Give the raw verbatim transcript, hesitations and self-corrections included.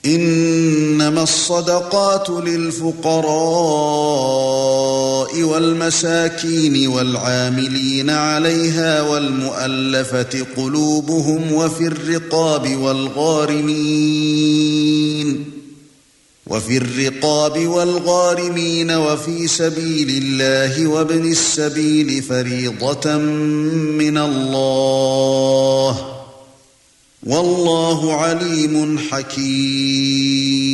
إنما الصدقات للفقراء والمساكين والعاملين عليها والمؤلفة قلوبهم وفي الرقاب والغارمين وفي الرقاب والغارمين وفي سبيل الله وابن السبيل فريضة من الله والله عليم حكيم.